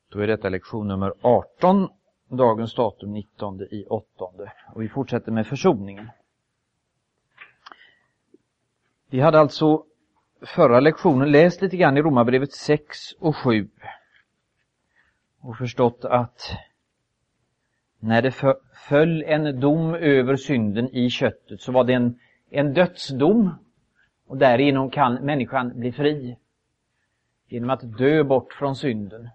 Då är detta lektion nummer 18, dagens datum 19/8. Och vi fortsätter med försoningen. Vi hade alltså förra lektionen läst lite grann i Romarbrevet 6 och 7. Och förstått att när det föll en dom över synden i köttet så var det en dödsdom. Och därigenom kan människan bli fri genom att dö bort från synden.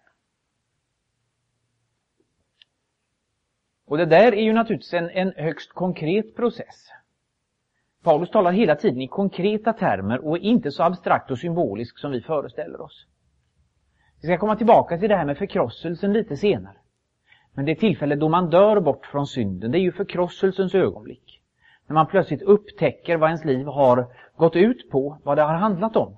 Och det där är ju naturligtvis en högst konkret process. Paulus talar hela tiden i konkreta termer och inte så abstrakt och symbolisk som vi föreställer oss. Vi ska komma tillbaka till det här med förkrosselsen lite senare. Men det tillfälle då man dör bort från synden, det är ju förkrosselsens ögonblick. När man plötsligt upptäcker vad ens liv har gått ut på, vad det har handlat om.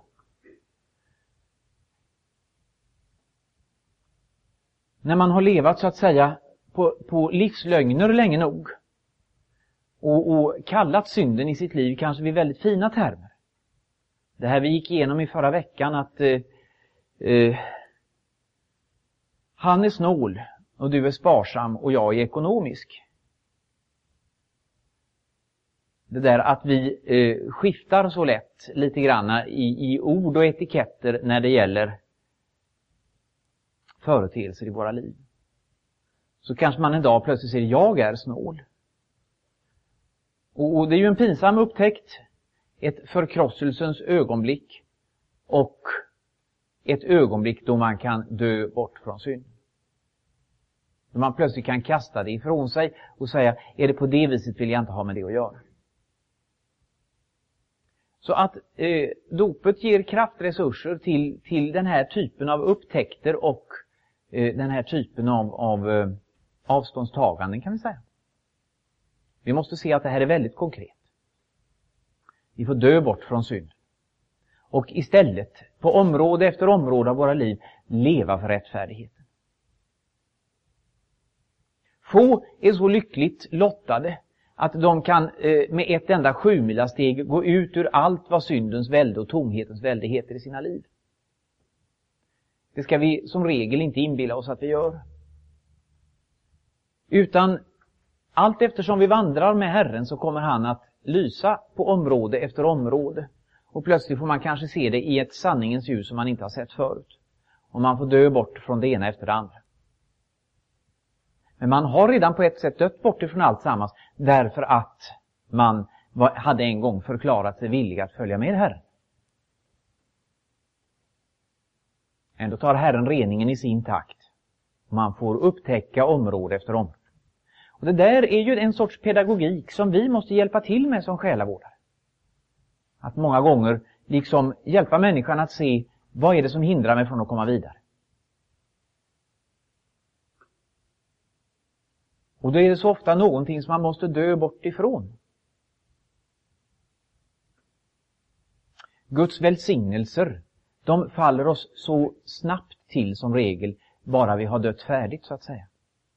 När man har levat så att säga på livslögner länge nog. Och kallat synden i sitt liv kanske vid väldigt fina termer. Det här vi gick igenom i förra veckan att han är snål och du är sparsam och jag är ekonomisk. Det där att vi skiftar så lätt lite grann i ord och etiketter när det gäller företeelser i våra liv. Så kanske man en dag plötsligt säger jag är snål. Och det är ju en pinsam upptäckt. Ett förkrosselsens ögonblick och ett ögonblick då man kan dö bort från synd. Då man plötsligt kan kasta det ifrån sig och säga, är det på det viset vill jag inte ha med det att göra. Så att dopet ger kraftresurser till den här typen av upptäckter och den här typen av avståndstaganden kan vi säga. Vi måste se att det här är väldigt konkret. Vi får dö bort från synd. Och istället på område efter område av våra liv leva för rättfärdigheten. Få är så lyckligt lottade att de kan med ett enda 7-milasteg gå ut ur allt vad syndens välde och tomhetens välde heter i sina liv. Det ska vi som regel inte inbilla oss att vi gör. Utan allt eftersom vi vandrar med Herren så kommer han att lysa på område efter område. Och plötsligt får man kanske se det i ett sanningens ljus som man inte har sett förut. Och man får dö bort från det ena efter det andra. Men man har redan på ett sätt dött bort ifrån allt sammans därför att man hade en gång förklarat sig villig att följa med Herren. Ändå tar Herren reningen i sin takt. Man får upptäcka område efter område. Och det där är ju en sorts pedagogik som vi måste hjälpa till med som själavårdare. Att många gånger liksom hjälpa människan att se vad är det som hindrar mig från att komma vidare. Och då är det så ofta någonting som man måste dö bort ifrån. Guds välsignelser, de faller oss så snabbt till som regel bara vi har dött färdigt så att säga.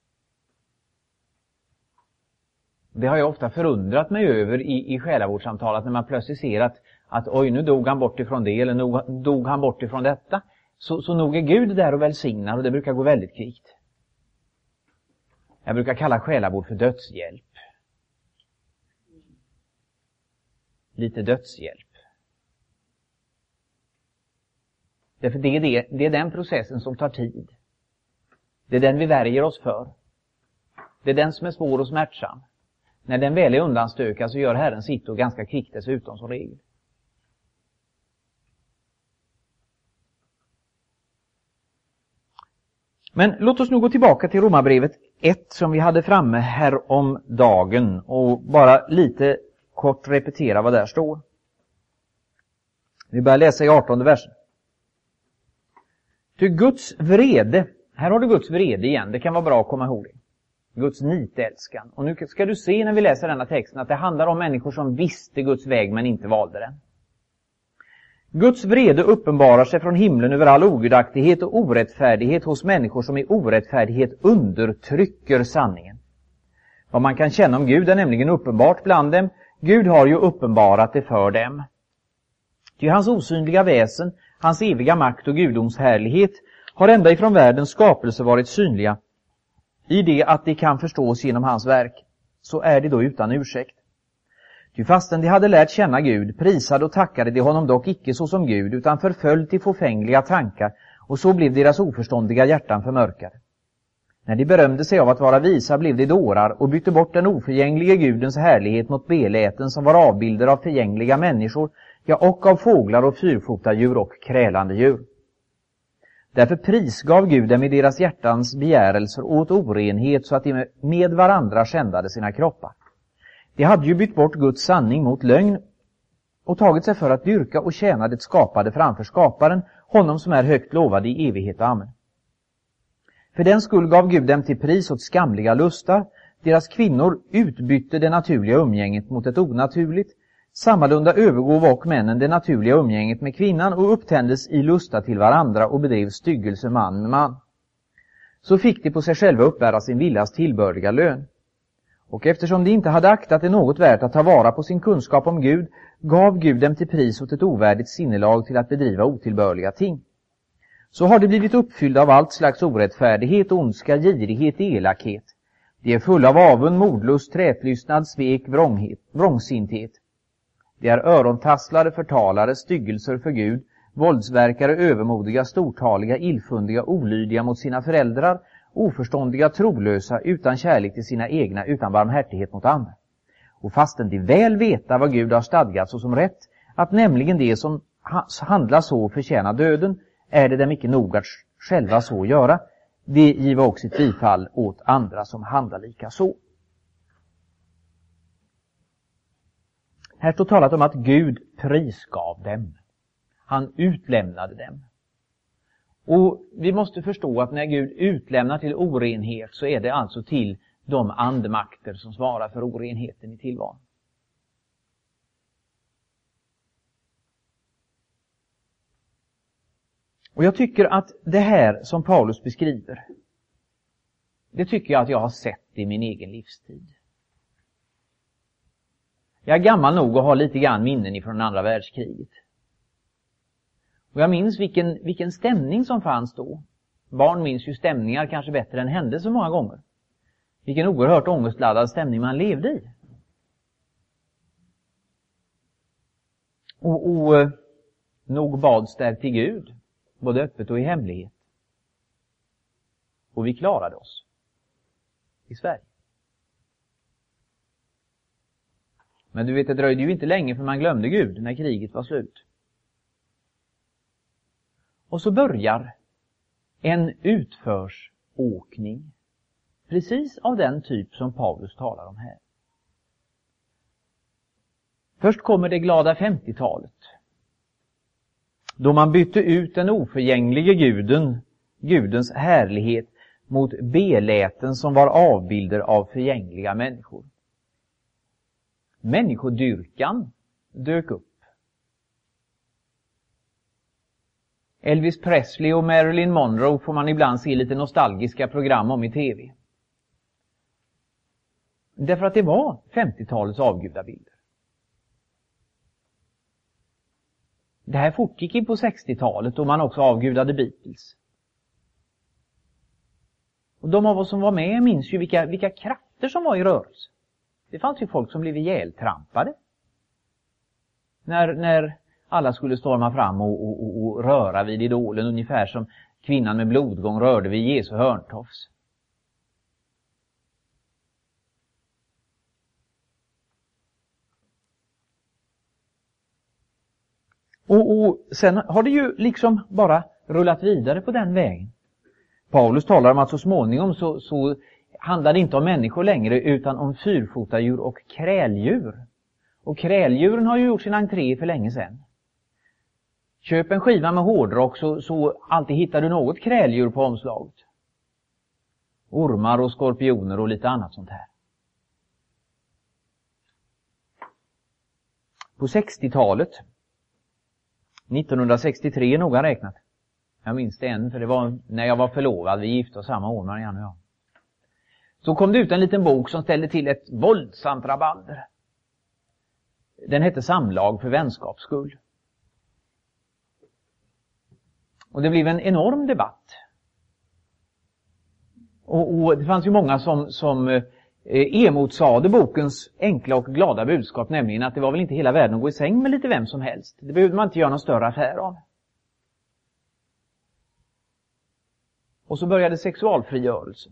Det har jag ofta förundrat mig över i själavårdssamtalet när man plötsligt ser att oj, nu dog han bort ifrån det eller nu dog han bort ifrån detta. Så nog är Gud där och välsignar och det brukar gå väldigt kvickt. Jag brukar kalla själavård för dödshjälp. Lite dödshjälp. Därför det är den processen som tar tid. Det är den vi värjer oss för. Det är den som är svår och smärtsam. När den väl är undanstökad så gör Herren sitt och ganska kvickt dessutom som regel. Men låt oss nu gå tillbaka till Romarbrevet 1 som vi hade framme här om dagen och bara lite kort repetera vad där står. Vi börjar läsa i 18:e versen. Ty Guds vrede, här har du Guds vrede igen, det kan vara bra att komma ihåg det. Guds nitälskan. Och nu ska du se när vi läser denna texten att det handlar om människor som visste Guds väg men inte valde den. Guds vrede uppenbarar sig från himlen över all ogudaktighet och orättfärdighet hos människor som i orättfärdighet undertrycker sanningen. Vad man kan känna om Gud är nämligen uppenbart bland dem. Gud har ju uppenbarat det för dem. Ty hans osynliga väsen, hans eviga makt och gudoms härlighet har ända ifrån världens skapelse varit synliga i det att de kan förstås genom hans verk, så är de då utan ursäkt. Ty fastän de hade lärt känna Gud, prisade och tackade de honom dock icke såsom Gud, utan förföljt i fåfängliga tankar, och så blev deras oförståndiga hjärtan förmörkade. När de berömde sig av att vara visa blev de dårar och bytte bort den oförgänglige Gudens härlighet mot beläten som var avbilder av förgängliga människor, ja, och av fåglar och fyrfotadjur och krälande djur. Därför prisgav Gud dem i deras hjärtans begärelser åt orenhet, så att de med varandra skändade sina kroppar. De hade ju bytt bort Guds sanning mot lögn och tagit sig för att dyrka och tjäna det skapade framför skaparen, honom som är högt lovad i evighet. Amen. För den skull gav Gud dem till pris åt skamliga lustar. Deras kvinnor utbytte det naturliga umgänget mot ett onaturligt. Sammalunda övergåv och männen det naturliga umgänget med kvinnan och upptändes i lusta till varandra och bedrev styggelse man med man. Så fick de på sig själva uppbära sin villas tillbörliga lön. Och eftersom de inte hade aktat det något värt att ta vara på sin kunskap om Gud, gav Gud dem till pris åt ett ovärdigt sinnelag till att bedriva otillbörliga ting. Så har de blivit uppfyllda av allt slags orättfärdighet, ondska, girighet, elakhet. De är fulla av avund, mordlust, trätlystnad, svek, vrångsinthet. De är örontasslare, förtalare, styggelser för Gud, våldsverkare, övermodiga, stortaliga, illfundiga, olydiga mot sina föräldrar, oförståndiga, trolösa, utan kärlek till sina egna, utan barmhärtighet mot andra. Och fastän de väl veta vad Gud har stadgat såsom rätt, att nämligen det som handlar så förtjänar döden, är det dem icke nog att själva så göra. De giva också ett bifall åt andra som handlar lika så. Här står talat om att Gud prisgav dem. Han utlämnade dem. Och vi måste förstå att när Gud utlämnar till orenhet, så är det alltså till de andemakter som svarar för orenheten i tillvaron. Och jag tycker att det här som Paulus beskriver, det tycker jag att jag har sett i min egen livstid. Jag är gammal nog att ha lite grann minnen ifrån andra världskriget. Och jag minns vilken stämning som fanns då. Barn minns ju stämningar kanske bättre än händelser många gånger. Vilken oerhört ångestladdad stämning man levde i. Och nog bads där till Gud, både öppet och i hemlighet. Och vi klarade oss i Sverige. Men du vet, det dröjde ju inte länge för man glömde Gud när kriget var slut. Och så börjar en utförsåkning, precis av den typ som Paulus talar om här. Först kommer det glada 50-talet, då man bytte ut den oförgänglige Gudens härlighet mot beläten som var avbilder av förgängliga människor. Människodyrkan dök upp. Elvis Presley och Marilyn Monroe får man ibland se lite nostalgiska program om i tv. Därför att det var 50-talets avgudabilder. Det här fortgick in på 60-talet då man också avgudade Beatles. Och de av oss som var med minns ju vilka krafter som var i rörelse. Det fanns ju folk som blev ihjältrampade när alla skulle storma fram och röra vid idolen, ungefär som kvinnan med blodgång rörde vid Jesu hörntofs. Och sen har det ju liksom bara rullat vidare på den vägen. Paulus talar om att så småningom så handlar det inte om människor längre, utan om fyrfotadjur och kräldjur. Och kräldjuren har ju gjort sin entré för länge sedan. Köp en skiva med hårdrock så alltid hittar du något kräldjur på omslaget. Ormar och skorpioner och lite annat sånt här. På 60-talet, 1963 noga räknat. Jag minns det än, för det var när jag var förlovad. Vi gifte oss samma år, Marianne och jag. Så kom det ut en liten bok som ställde till ett våldsamt rabalder. Den hette Samlag för vänskaps skull. Och det blev en enorm debatt Och det fanns ju många som emotsade bokens enkla och glada budskap, nämligen att det var väl inte hela världen att gå i säng med lite vem som helst. Det behövde man inte göra någon större affär av. Och så började sexualfrigörelsen.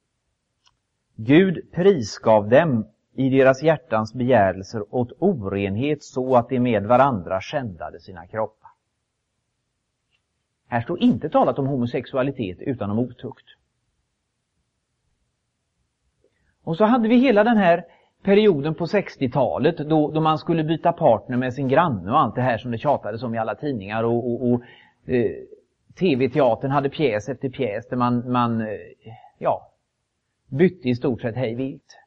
Gud prisgav dem i deras hjärtans begärelser åt orenhet så att de med varandra skändade sina kroppar. Här står inte talat om homosexualitet utan om otukt. Och så hade vi hela den här perioden på 60-talet då man skulle byta partner med sin granne och allt det här som det tjatades om i alla tidningar. Och TV-teatern hade pjäs efter pjäs där man bytte i stort sett hej vilt.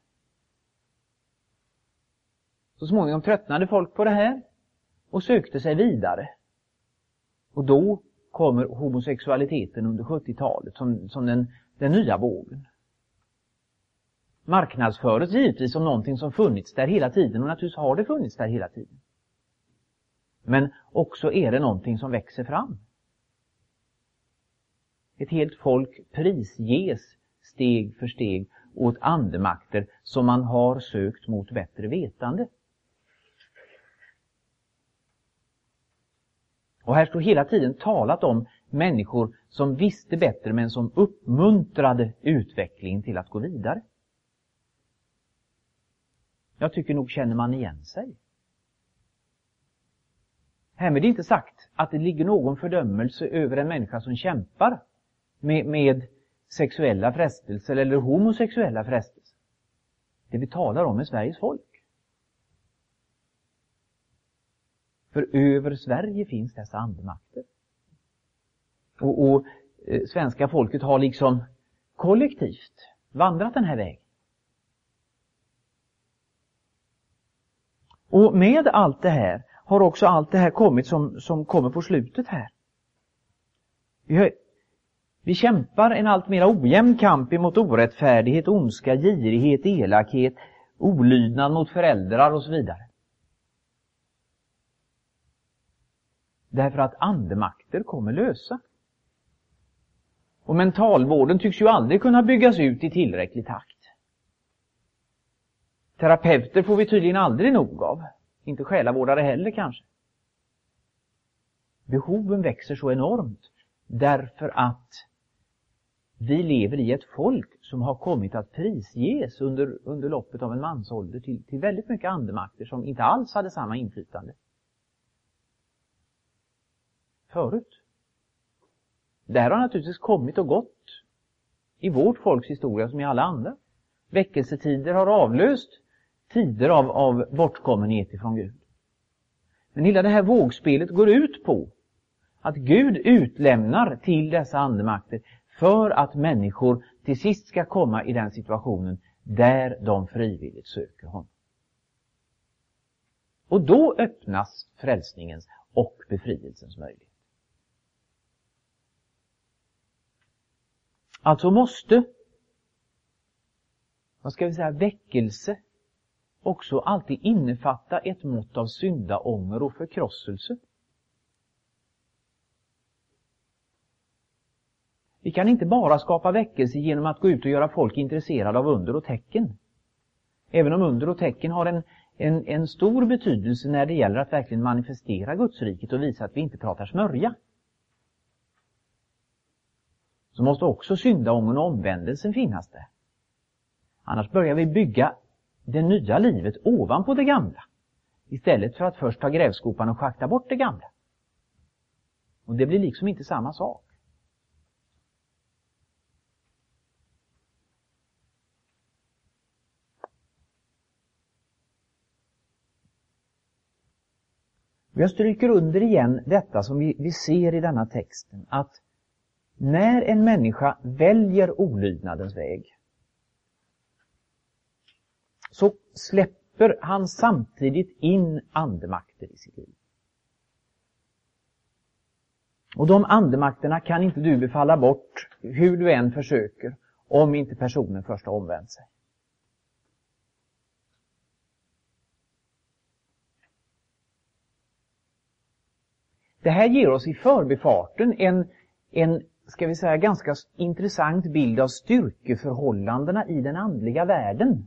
Så småningom tröttnade folk på det här och sökte sig vidare. Och då kommer homosexualiteten under 70-talet som den nya vågen. Marknadsförs givetvis som någonting som funnits där hela tiden, och naturligtvis har det funnits där hela tiden. Men också är det någonting som växer fram. Ett helt folk prisges steg för steg åt andemakter som man har sökt mot bättre vetande. Och här står hela tiden talat om människor som visste bättre men som uppmuntrade utvecklingen till att gå vidare. Jag tycker nog känner man igen sig. Härmed är inte sagt att det ligger någon fördömelse över en människa som kämpar med sexuella frestelser eller homosexuella frestelser. Det vi talar om är Sveriges folk. För över Sverige finns dessa andemakter. Och svenska folket har liksom kollektivt vandrat den här vägen. Och med allt det här har också allt det här kommit som kommer på slutet här. Vi kämpar en allt mer ojämn kamp emot orättfärdighet, ondska, girighet, elakhet, olydnad mot föräldrar och så vidare. Därför att andemakter kommer lösa. Och mentalvården tycks ju aldrig kunna byggas ut i tillräcklig takt. Terapeuter får vi tydligen aldrig nog av. Inte själavårdare heller kanske. Behoven växer så enormt därför att vi lever i ett folk som har kommit att prisges under loppet av en mansålder till väldigt mycket andemakter som inte alls hade samma inflytande förut. Det här har naturligtvis kommit och gått i vårt folks historia som i alla andra. Väckelsetider har avlöst tider av bortkommenhet ifrån Gud. Men hela det här vågspelet går ut på att Gud utlämnar till dessa andemakter för att människor till sist ska komma i den situationen där de frivilligt söker honom. Och då öppnas frälsningens och befrielsens möjlighet. Alltså måste, väckelse också alltid innefatta ett mått av syndaånger och förkrosselse. Vi kan inte bara skapa väckelse genom att gå ut och göra folk intresserade av under och tecken. Även om under och tecken har en stor betydelse när det gäller att verkligen manifestera Gudsriket och visa att vi inte pratar smörja. Så måste också syndaångern och omvändelsen finnas där. Annars börjar vi bygga det nya livet ovanpå det gamla. Istället för att först ta grävskopan och schakta bort det gamla. Och det blir liksom inte samma sak. Jag stryker under igen detta som vi ser i denna texten. Att när en människa väljer olydnadens väg så släpper han samtidigt in andemakter i sitt liv. Och de andemakterna kan inte du befalla bort hur du än försöker om inte personen först har omvänt sig. Det här ger oss i förbifarten en ska vi säga, ganska intressant bild av styrkeförhållandena i den andliga världen.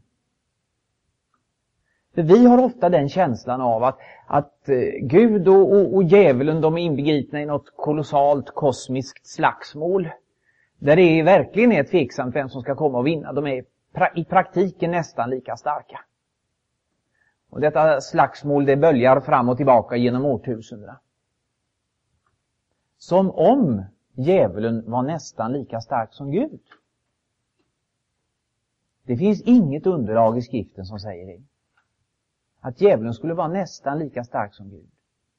För vi har ofta den känslan av att Gud och djävulen, de är inbegripna i något kolossalt kosmiskt slagsmål. Där det verkligen är tveksamt vem som ska komma och vinna. De är i praktiken nästan lika starka. Och detta slagsmål, det böljar fram och tillbaka genom årtusendena. Som om djävulen var nästan lika stark som Gud. Det finns inget underlag i skriften som säger det. Att djävulen skulle vara nästan lika stark som Gud.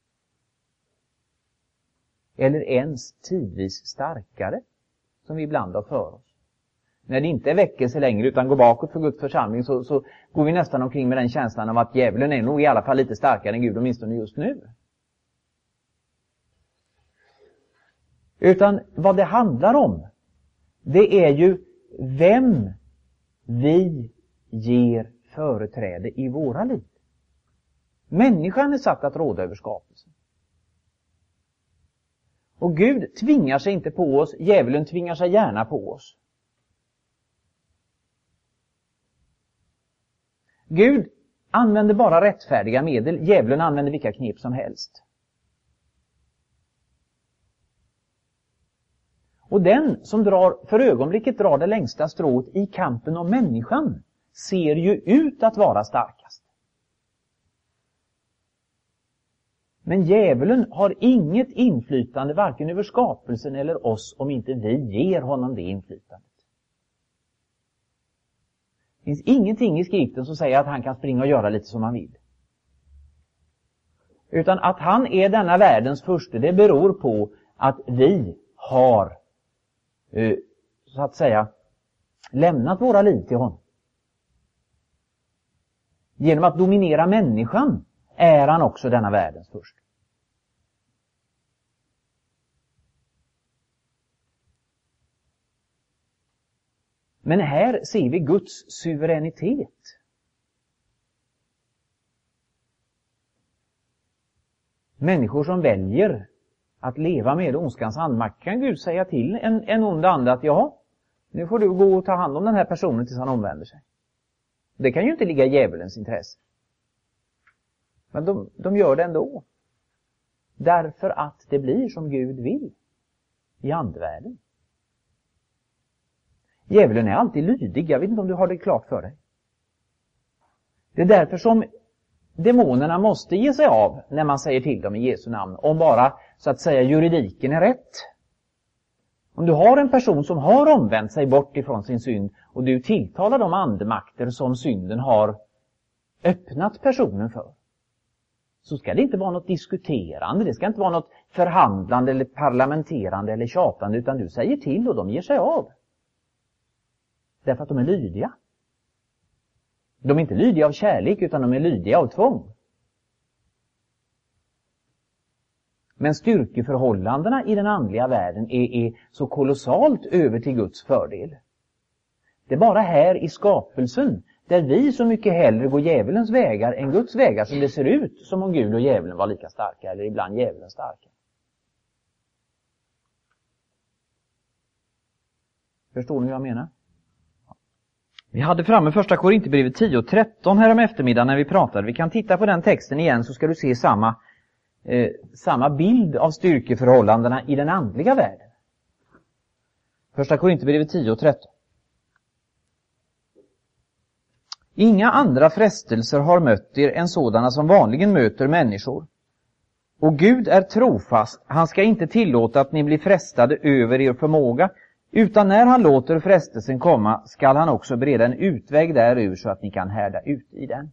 Eller ens tidvis starkare, som vi ibland har för oss. När det inte är väckelse längre utan går bakåt för Guds församling så går vi nästan omkring med den känslan av att djävulen är nog i alla fall lite starkare än Gud, åtminstone just nu. Utan vad det handlar om, det är ju vem vi ger företräde i våra liv. Människan är satt att råda över skapelsen. Och Gud tvingar sig inte på oss, djävulen tvingar sig gärna på oss. Gud använder bara rättfärdiga medel, djävulen använder vilka knep som helst. Och den som för ögonblicket drar det längsta strået i kampen om människan ser ju ut att vara starkast. Men djävulen har inget inflytande varken över skapelsen eller oss om inte vi ger honom det inflytandet. Det finns ingenting i skriften som säger att han kan springa och göra lite som han vill. Utan att han är denna världens första, det beror på att vi har så att säga lämnat våra liv till honom. Genom att dominera människan är han också denna världens första. Men här ser vi Guds suveränitet. Människor som väljer att leva med ondskans andmakt, kan Gud säga till en ond ande att ja, nu får du gå och ta hand om den här personen tills han omvänder sig. Det kan ju inte ligga i djävulens intresse. Men de gör det ändå. Därför att det blir som Gud vill i andevärlden. Djävulen är alltid lydig, jag vet inte om du har det klart för dig. Det är därför som demonerna måste ge sig av när man säger till dem i Jesu namn. Om bara, så att säga, juridiken är rätt. Om du har en person som har omvänt sig bort ifrån sin synd och du tilltalar de andemakter som synden har öppnat personen för, så ska det inte vara något diskuterande, det ska inte vara något förhandlande eller parlamenterande eller tjatande, utan du säger till och de ger sig av. Därför att de är lydiga. De är inte lydiga av kärlek utan de är lydiga av tvång. Men styrkeförhållandena i den andliga världen är så kolossalt över till Guds fördel. Det är bara här i skapelsen där vi så mycket hellre går djävulens vägar än Guds vägar som det ser ut som om Gud och djävulen var lika starka eller ibland djävulen starka. Förstår ni vad jag menar? Vi hade framme första Korinthierbrevet 10:13 här om eftermiddagen när vi pratade. Vi kan titta på den texten igen så ska du se samma bild av styrkeförhållandena i den andliga världen. Första Korinthierbrevet 10:13. Inga andra frestelser har mött er än sådana som vanligen möter människor. Och Gud är trofast, han ska inte tillåta att ni blir frestade över er förmåga, utan när han låter frestelsen komma skall han också bereda en utväg därur så att ni kan härda ut i den.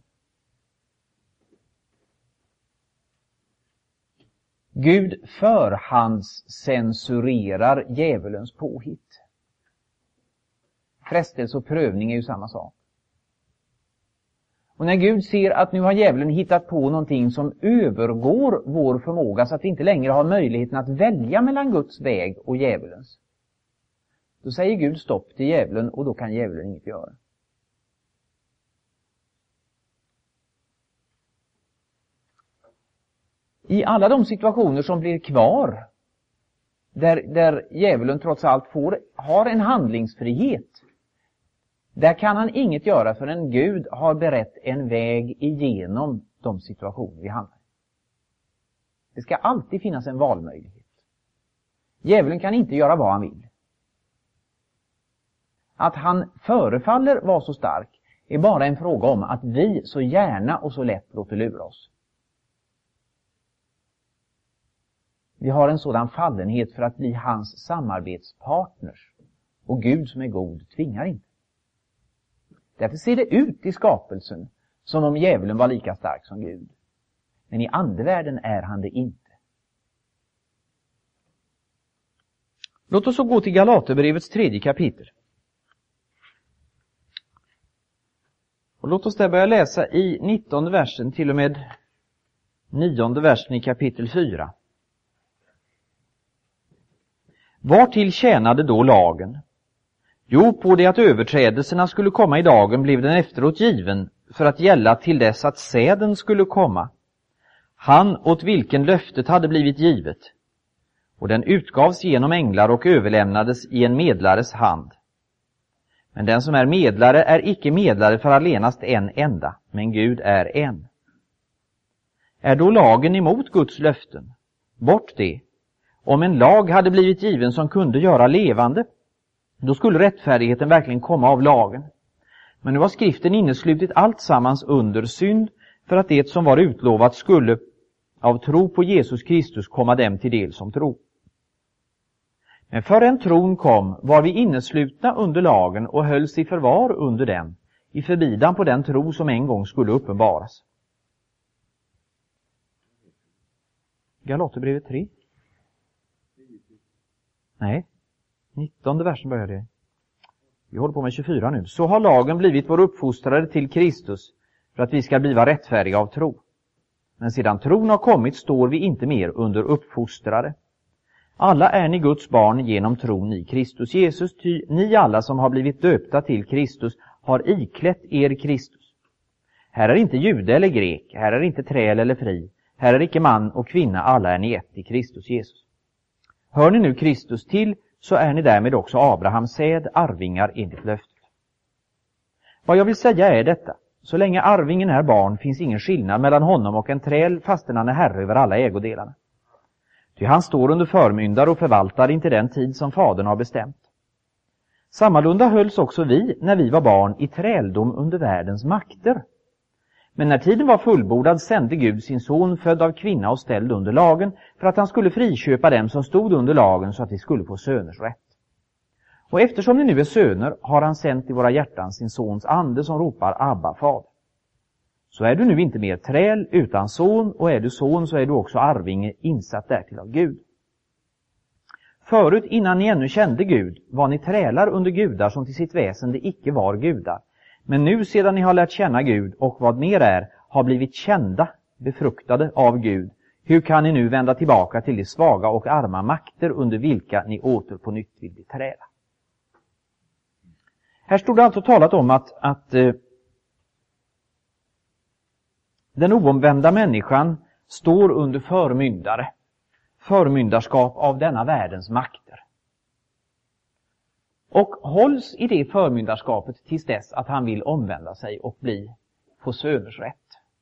Gud förhandscensurerar djävulens påhitt. Frestelse och prövning är ju samma sak. Och när Gud ser att nu har djävulen hittat på någonting som övergår vår förmåga så att vi inte längre har möjligheten att välja mellan Guds väg och djävulens, då säger Gud stopp till djävulen och då kan djävulen inget göra. I alla de situationer som blir kvar där djävulen trots allt har en handlingsfrihet, där kan han inget göra förrän Gud har berett en väg igenom de situationer vi hamnar i. Det ska alltid finnas en valmöjlighet. Djävulen kan inte göra vad han vill. Att han förefaller vara så stark är bara en fråga om att vi så gärna och så lätt låter lura oss. Vi har en sådan fallenhet för att bli hans samarbetspartners. Och Gud som är god tvingar inte. Därför ser det ut i skapelsen som om djävulen var lika stark som Gud. Men i andevärlden är han det inte. Låt oss så gå till Galaterbrevets 3:e kapitel. Och låt oss där börja läsa i 19:e versen till och med 9:e versen i kapitel 4. Vartill tjänade då lagen? Jo, på det att överträdelserna skulle komma i dagen blev den efteråt given för att gälla till dess att säden skulle komma. Han åt vilken löftet hade blivit givet. Och den utgavs genom änglar och överlämnades i en medlares hand. Men den som är medlare är icke medlare för allenast en enda, men Gud är en. Är då lagen emot Guds löften? Bort det. Om en lag hade blivit given som kunde göra levande, då skulle rättfärdigheten verkligen komma av lagen. Men nu har skriften inneslutit allt sammans under synd, för att det som var utlovat skulle av tro på Jesus Kristus komma dem till del som tro. Men förrän tron kom var vi inneslutna under lagen och hölls i förvar under den, i förbidan på den tro som en gång skulle uppenbaras. Galaterbrevet 3. Nej, 19:e versen börjar det. Vi håller på med 24 nu. Så har lagen blivit vår uppfostrare till Kristus för att vi ska bli rättfärdiga av tro. Men sedan tron har kommit står vi inte mer under uppfostrare. Alla är ni Guds barn genom tron i Kristus Jesus, ty ni alla som har blivit döpta till Kristus har iklätt er Kristus. Här är inte jude eller grek, här är inte träl eller fri, här är icke man och kvinna, alla är ni ett i Kristus Jesus. Hör ni nu Kristus till, så är ni därmed också Abrahams säd, arvingar enligt löftet. Vad jag vill säga är detta: så länge arvingen är barn finns ingen skillnad mellan honom och en träl, fastän han är herre över alla ägodelarna. Ty han står under förmyndare och förvaltar inte den tid som fadern har bestämt. Sammalunda hölls också vi, när vi var barn, i träldom under världens makter. Men när tiden var fullbordad sände Gud sin son, född av kvinna och ställd under lagen, för att han skulle friköpa dem som stod under lagen, så att de skulle få söners rätt. Och eftersom ni nu är söner har han sänt i våra hjärtan sin sons ande som ropar Abba, fader. Så är du nu inte mer träl utan son, och är du son så är du också arvinge, insatt därtill av Gud. Förut, innan ni ännu kände Gud, var ni trälar under gudar som till sitt väsen det icke var gudar. Men nu sedan ni har lärt känna Gud och vad mer är, har blivit kända, befruktade av Gud, hur kan ni nu vända tillbaka till de svaga och arma makter under vilka ni åter på nytt vill bli träla? Här stod det alltså talat om att den oomvända människan står under förmyndarskap av denna världens makter. Och hålls i det förmyndarskapet tills dess att han vill omvända sig och få söners rätt.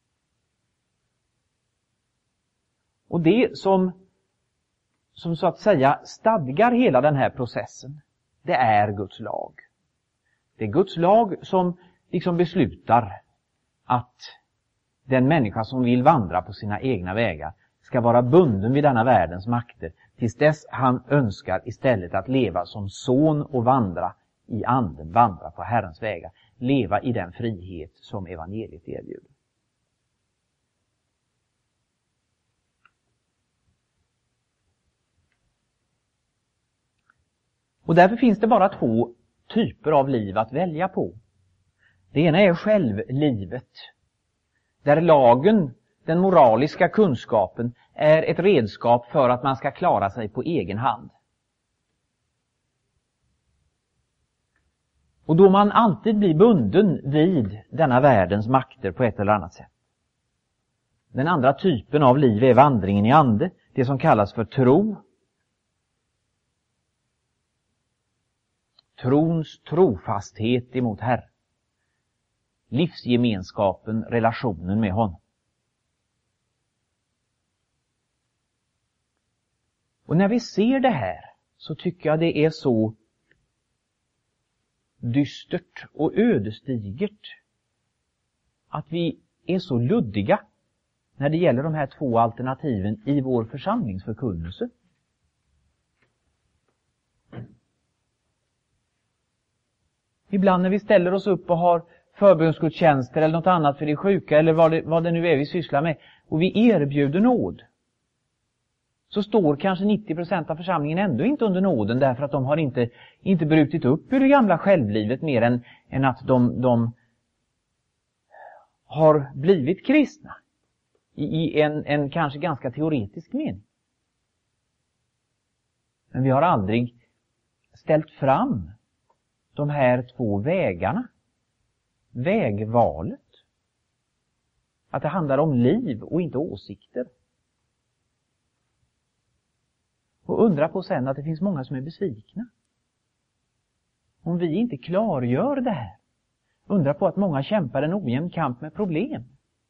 Och det som så att säga stadgar hela den här processen, det är Guds lag. Det är Guds lag som liksom beslutar att den människa som vill vandra på sina egna vägar ska vara bunden vid denna världens makter tills dess han önskar istället att leva som son och vandra i anden, vandra på Herrens vägar, leva i den frihet som evangeliet erbjuder. Och därför finns det bara två typer av liv att välja på. Det ena är självlivet, där lagen, den moraliska kunskapen, är ett redskap för att man ska klara sig på egen hand. Och då man alltid blir bunden vid denna världens makter på ett eller annat sätt. Den andra typen av liv är vandringen i ande, det som kallas för tro. Trons trofasthet emot Herren. Livsgemenskapen, relationen med honom. Och när vi ser det här så tycker jag det är så dystert och ödesdigert att vi är så luddiga när det gäller de här två alternativen i vår församlingsförkunnelse. Ibland när vi ställer oss upp och har förbönsgudstjänster eller något annat för de sjuka eller vad det nu är vi sysslar med och vi erbjuder nåd, så står kanske 90% av församlingen ändå inte under nåden därför att de har inte brutit upp ur det gamla självlivet mer än att de har blivit kristna i en kanske ganska teoretisk mening. Men vi har aldrig ställt fram de här två vägarna. Vägvalet. Att det handlar om liv och inte åsikter. Och undra på sen att det finns många som är besvikna. Om vi inte klargör det här. Undra på att många kämpar en ojämn kamp med problem.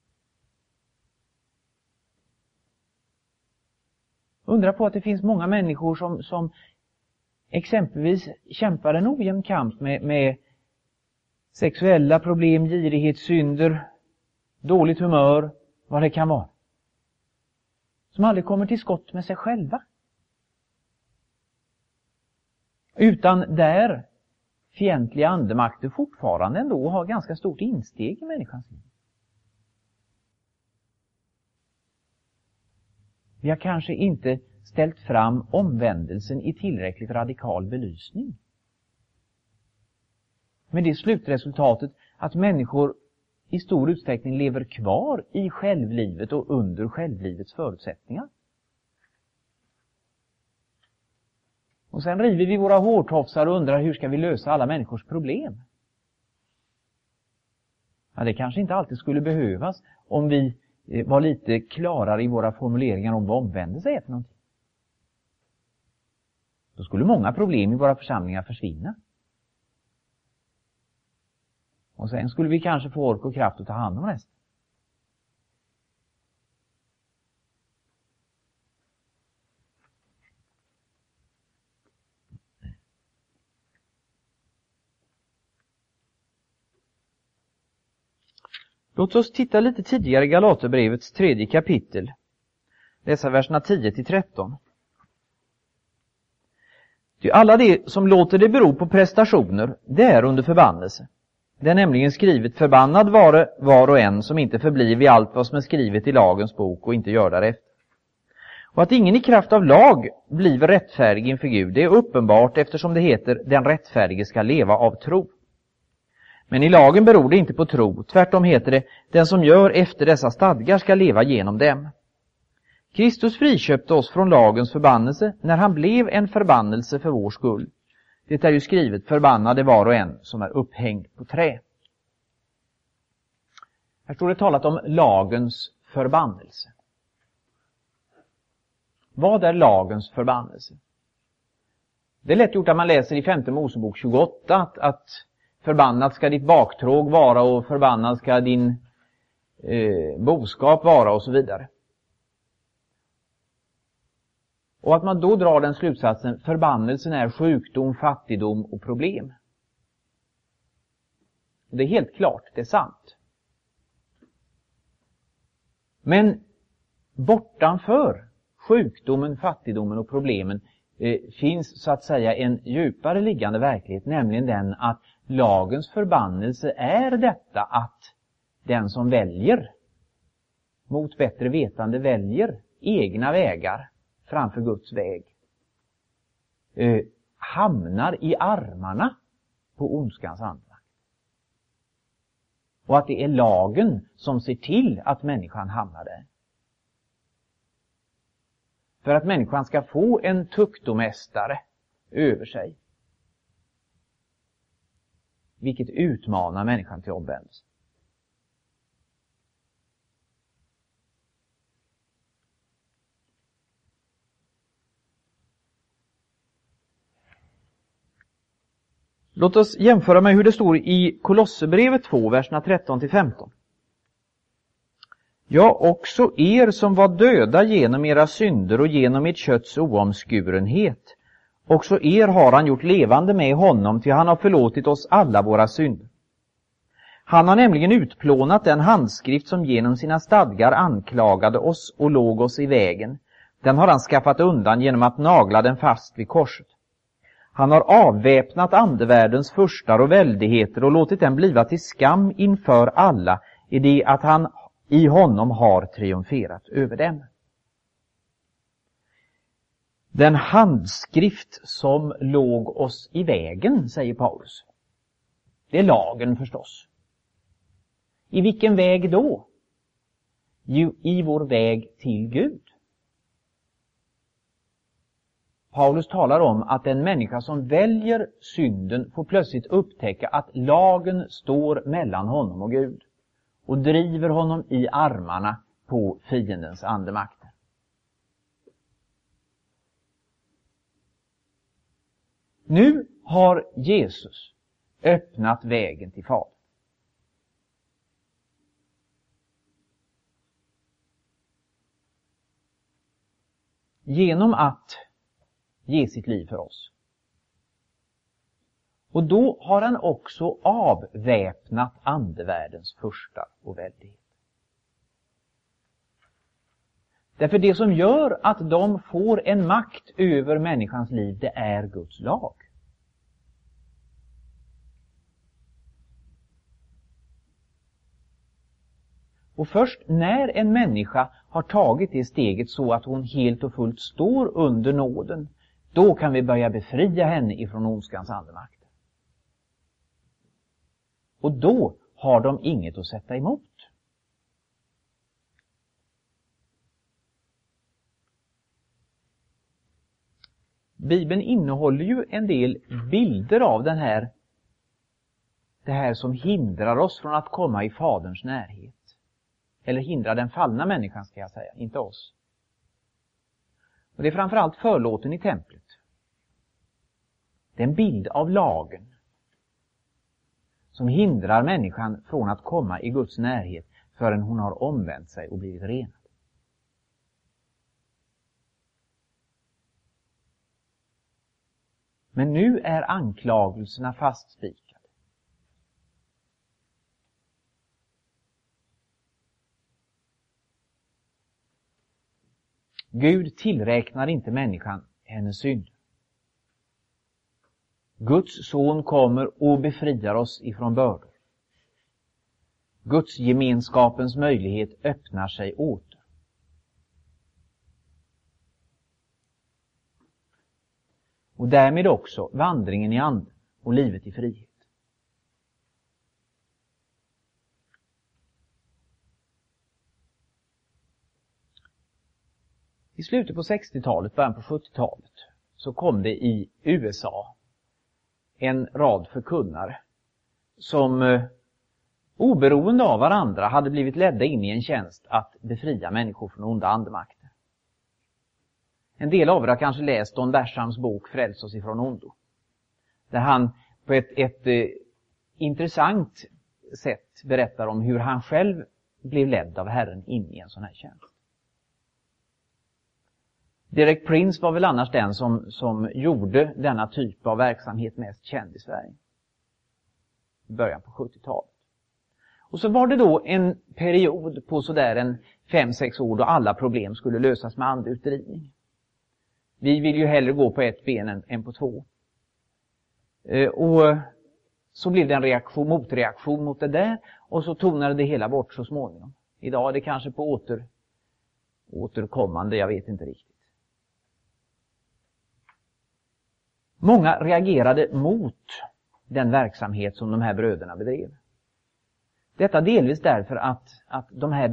Undra på att det finns många människor som exempelvis kämpar en ojämn kamp med sexuella problem, girighetssynder, dåligt humör, vad det kan vara. Som aldrig kommer till skott med sig själva. Utan där fientliga andemakter fortfarande ändå har ganska stort insteg i människans liv. Vi har kanske inte ställt fram omvändelsen i tillräckligt radikal belysning. Med det slutresultatet att människor i stor utsträckning lever kvar i självlivet och under självlivets förutsättningar. Och sen river vi våra hårtofsar och undrar hur ska vi lösa alla människors problem. Ja, det kanske inte alltid skulle behövas om vi var lite klarare i våra formuleringar om vad omvändelse är för någonting. Då skulle många problem i våra församlingar försvinna. Och sen skulle vi kanske få ork och kraft att ta hand om resten. Låt oss titta lite tidigare i Galaterbrevets 3:e kapitel. Läsa verserna 10-13. Ty alla de som låter det bero på prestationer, det är under förbannelse. Det är nämligen skrivet: förbannad vare var och en som inte förblir vid allt vad som är skrivet i lagens bok och inte gör därefter. Och att ingen i kraft av lag blir rättfärdig inför Gud, det är uppenbart eftersom det heter: den rättfärdige ska leva av tro. Men i lagen beror det inte på tro, tvärtom heter det: den som gör efter dessa stadgar ska leva genom dem. Kristus friköpte oss från lagens förbannelse när han blev en förbannelse för vår skull. Det är ju skrivet: förbannade var och en som är upphängd på trä. Här står det talat om lagens förbannelse. Vad är lagens förbannelse? Det är lätt gjort att man läser i 5:e Mosebok 28 att förbannat ska ditt baktråg vara och förbannad ska din boskap vara och så vidare. Och att man då drar den slutsatsen: förbannelsen är sjukdom, fattigdom och problem. Det är helt klart, det är sant. Men bortanför sjukdomen, fattigdomen och problemen finns så att säga en djupare liggande verklighet, nämligen den att lagens förbannelse är detta att den som väljer mot bättre vetande väljer egna vägar framför Guds väg hamnar i armarna på ondskans andemakt. Och att det är lagen som ser till att människan hamnar där. För att människan ska få en tuktomästare över sig. Vilket utmanar människan till omvändelse. Låt oss jämföra med hur det står i Kolosserbrevet 2, verserna 13-15. Ja, också er som var döda genom era synder och genom ert kötts oomskurenhet, också er har han gjort levande med honom, till han har förlåtit oss alla våra synder. Han har nämligen utplånat den handskrift som genom sina stadgar anklagade oss och låg oss i vägen. Den har han skaffat undan genom att nagla den fast vid korset. Han har avväpnat andevärldens furstar och väldigheter och låtit den bliva till skam inför alla, i det att han i honom har triumferat över dem. Den handskrift som låg oss i vägen, säger Paulus. Det är lagen förstås. I vilken väg då? Jo, i vår väg till Gud. Paulus talar om att en människa som väljer synden får plötsligt upptäcka att lagen står mellan honom och Gud och driver honom i armarna på fiendens andemakter. Nu har Jesus öppnat vägen till Fadern. Genom att ge sitt liv för oss. Och då har han också avväpnat andevärldens furstar och väldighet. Därför det som gör att de får en makt över människans liv, det är Guds lag. Och först när en människa har tagit det steget så att hon helt och fullt står under nåden, då kan vi börja befria henne ifrån ondskans andemakt. Och då har de inget att sätta emot. Bibeln innehåller ju en del bilder av det här som hindrar oss från att komma i Faderns närhet. Eller hindrar den fallna människan, ska jag säga, inte oss. Och det är framförallt förlåten i templet. Det är en bild av lagen som hindrar människan från att komma i Guds närhet förrän hon har omvänt sig och blivit renad. Men nu är anklagelserna fastspikade. Gud tillräknar inte människan hennes synd. Guds son kommer och befriar oss ifrån bördor. Guds gemenskapens möjlighet öppnar sig åter. Och därmed också vandringen i anden och livet i frihet. I slutet på 60-talet, början på 70-talet, så kom det i USA en rad förkunnare som oberoende av varandra hade blivit ledda in i en tjänst att befria människor från onda andemakter. En del av er har kanske läst Don Bershams bok Fräls oss ifrån ondo. Där han på ett intressant sätt berättar om hur han själv blev ledd av Herren in i en sån här tjänst. Derek Prince var väl annars den som gjorde denna typ av verksamhet mest känd i Sverige. I början på 70-talet. Och så var det då en period på sådär en 5-6 år då alla problem skulle lösas med andeutdrivning. Vi vill ju hellre gå på ett ben än på två. Och så blev det en motreaktion mot det där, och så tonade det hela bort så småningom. Idag är det kanske på återkommande, jag vet inte riktigt. Många reagerade mot den verksamhet som de här bröderna bedrev. Detta delvis därför att de här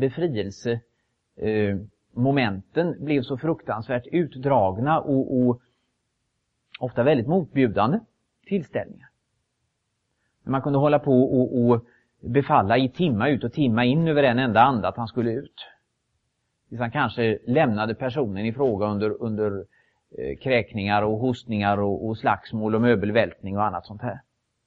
befrielsemomenten blev så fruktansvärt utdragna och ofta väldigt motbjudande tillställningar. Man kunde hålla på och befalla i timma ut och timma in över en enda ande att han skulle ut. Tills han kanske lämnade personen i fråga under kräkningar och hostningar och slagsmål och möbelvältning och annat sånt här.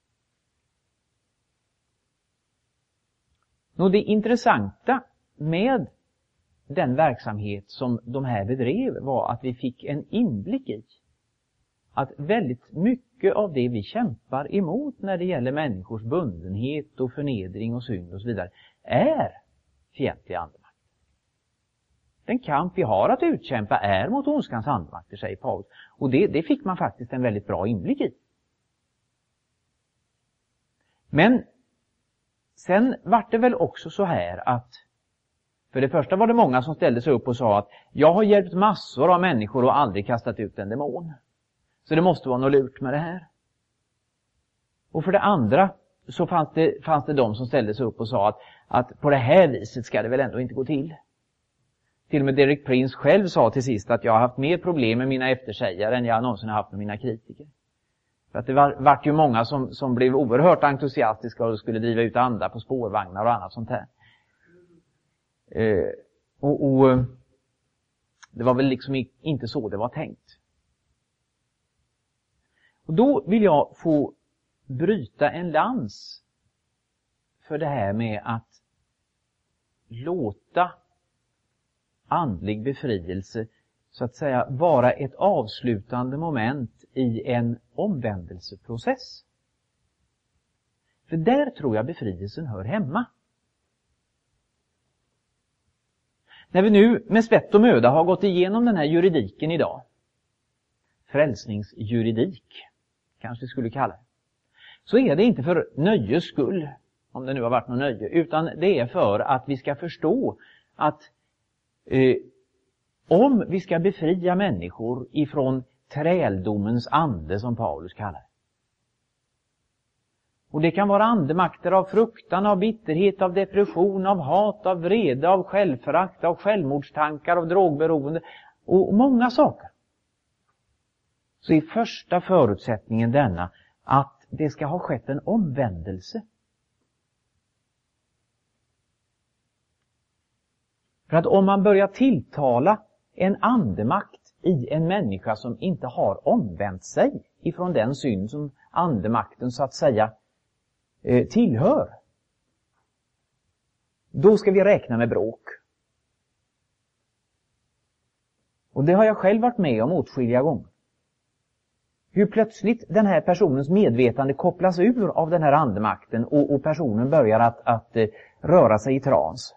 Det intressanta med den verksamhet som de här bedrev var att vi fick en inblick i att väldigt mycket av det vi kämpar emot när det gäller människors bundenhet och förnedring och synd och så vidare är fientlig andemakt. Den kamp vi har att utkämpa är mot ondskans andemakter, säger Paulus. Och det fick man faktiskt en väldigt bra inblick i. Men sen var det väl också så här att för det första var det många som ställde sig upp och sa att jag har hjälpt massor av människor och aldrig kastat ut en demon. Så det måste vara något lurt med det här. Och för det andra så fanns det de som ställde sig upp och sa att på det här viset ska det väl ändå inte gå till. Till och med Derek Prince själv sa till sist att jag har haft mer problem med mina eftersägare än jag någonsin har haft med mina kritiker. För att det vart ju många som blev oerhört entusiastiska och skulle driva ut andar på spårvagnar och annat sånt här. Och det var väl liksom inte så det var tänkt. Och då vill jag få bryta en lans för det här med att låta andlig befrielse så att säga vara ett avslutande moment i en omvändelseprocess. För där tror jag befrielsen hör hemma. När vi nu med svett och möda har gått igenom den här juridiken idag, frälsningsjuridik kanske vi skulle kalla det, så är det inte för nöjes skull, om det nu har varit någon nöje, utan det är för att vi ska förstå att om vi ska befria människor ifrån träldomens ande, som Paulus kallar det. Och det kan vara andemakter av fruktan, av bitterhet, av depression, av hat, av vrede, av självförakt, av självmordstankar, av drogberoende och många saker. Så är första förutsättningen denna att det ska ha skett en omvändelse. För att om man börjar tilltala en andemakt i en människa som inte har omvänt sig ifrån den synd som andemakten så att säga tillhör, då ska vi räkna med bråk. Och det har jag själv varit med om åtskilliga gånger. Hur plötsligt den här personens medvetande kopplas ur av den här andemakten och personen börjar att röra sig i trans.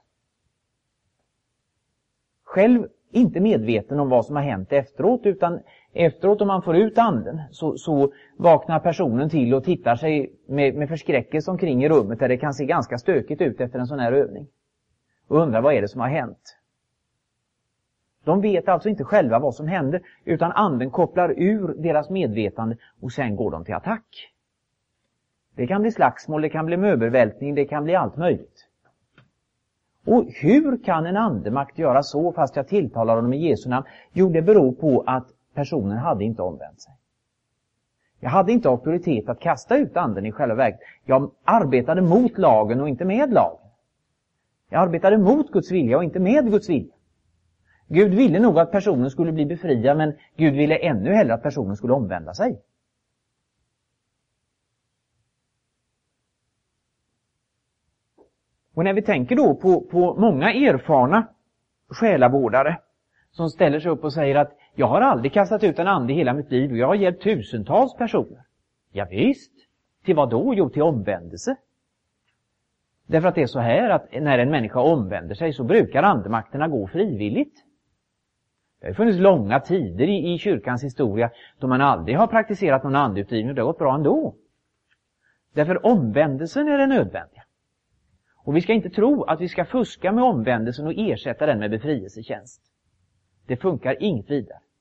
Själv inte medveten om vad som har hänt efteråt, utan efteråt om man får ut anden så vaknar personen till och tittar sig med förskräckelse omkring i rummet där det kan se ganska stökigt ut efter en sån här övning. Och undrar vad är det som har hänt. De vet alltså inte själva vad som händer, utan anden kopplar ur deras medvetande och sen går de till attack. Det kan bli slagsmål, det kan bli möbelvältning, det kan bli allt möjligt. Och hur kan en andemakt göra så fast jag tilltalar honom i Jesu namn? Jo, det beror på att personen hade inte omvänt sig. Jag hade inte auktoritet att kasta ut anden i själva verket. Jag arbetade mot lagen och inte med lagen. Jag arbetade mot Guds vilja och inte med Guds vilja. Gud ville nog att personen skulle bli befriad, men Gud ville ännu hellre att personen skulle omvända sig. Och när vi tänker då på många erfarna själavårdare som ställer sig upp och säger att jag har aldrig kastat ut en ande i hela mitt liv och jag har hjälpt tusentals personer. Ja visst, till vad då? Jo, till omvändelse. Därför att det är så här att när en människa omvänder sig så brukar andemakterna gå frivilligt. Det har funnits långa tider i kyrkans historia då man aldrig har praktiserat någon andeutdrivning och det har gått bra ändå. Därför omvändelsen är det nödvändiga. Och vi ska inte tro att vi ska fuska med omvändelsen och ersätta den med befrielsetjänst. Det funkar inget vidare.